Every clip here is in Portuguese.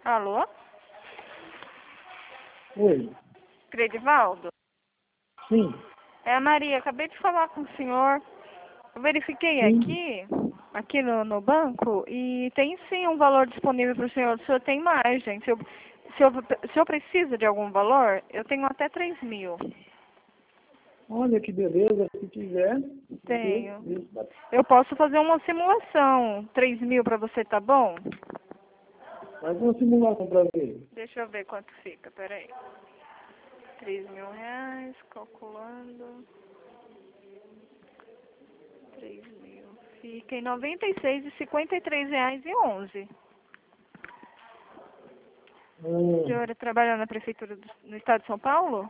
Alô? Oi. Credivaldo? Sim. É a Maria, acabei de falar com o senhor. Eu verifiquei Sim. aqui no banco, e tem sim um valor disponível para o senhor. O senhor tem margem. Se eu preciso de algum valor, eu tenho até 3.000. Olha que beleza. Se tiver, Tenho. Eu posso fazer uma simulação. 3.000 para você, tá bom? faz uma simulação para ver. Deixa eu ver quanto fica, peraí. 3.000 reais, calculando. 3.000. Fica em R$ 96,53,11. O senhor trabalha na prefeitura no estado de São Paulo?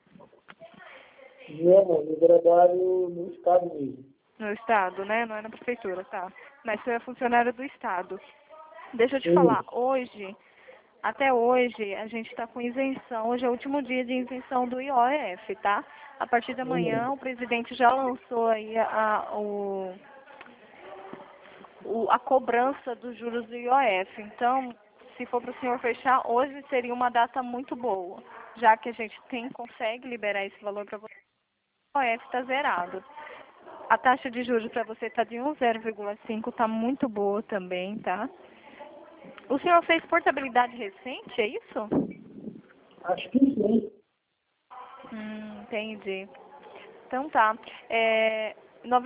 Não, eu trabalho no estado mesmo. No estado, né? Não é na prefeitura, tá. Mas você é funcionário do estado. Deixa eu te falar, até hoje, a gente está com isenção. Hoje é o último dia de isenção do IOF, tá? A partir da manhã, o presidente já lançou aí a cobrança dos juros do IOF. Então, se for para o senhor fechar, hoje seria uma data muito boa, já que a gente consegue liberar esse valor para você. O IOF está zerado. A taxa de juros para você está de 1,0,5, está muito boa também, tá? O senhor fez portabilidade recente, é isso? Acho que sim. Entendi. Então tá. R$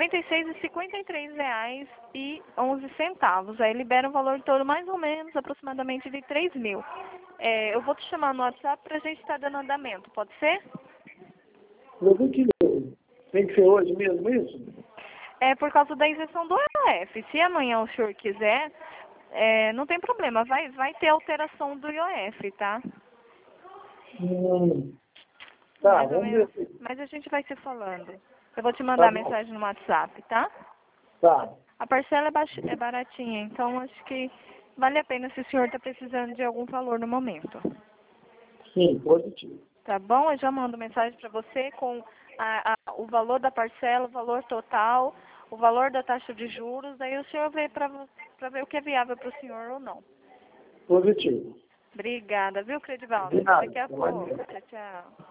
96,53,11. Aí libera um valor todo mais ou menos, aproximadamente de 3.000. Eu vou te chamar no WhatsApp pra gente estar dando andamento, pode ser? Eu vi que tem que ser hoje mesmo isso? É por causa da isenção do IOF. Se amanhã o senhor quiser, não tem problema, vai ter alteração do IOF, tá? Tá, Mais ou vamos ver. menos. Mas a gente vai se falando. Eu vou te Tá mandar bom. mensagem no WhatsApp, tá? Tá. A parcela é baratinha, então acho que vale a pena se o senhor está precisando de algum valor no momento. Sim, positivo. Tá bom? Eu já mando mensagem para você com o valor da parcela, o valor total, o valor da taxa de juros, aí o senhor vê para ver o que é viável para o senhor ou não. Positivo. Obrigada, viu, Credivaldo? De Até nada. daqui a Até mais. pouco. Tchau, tchau.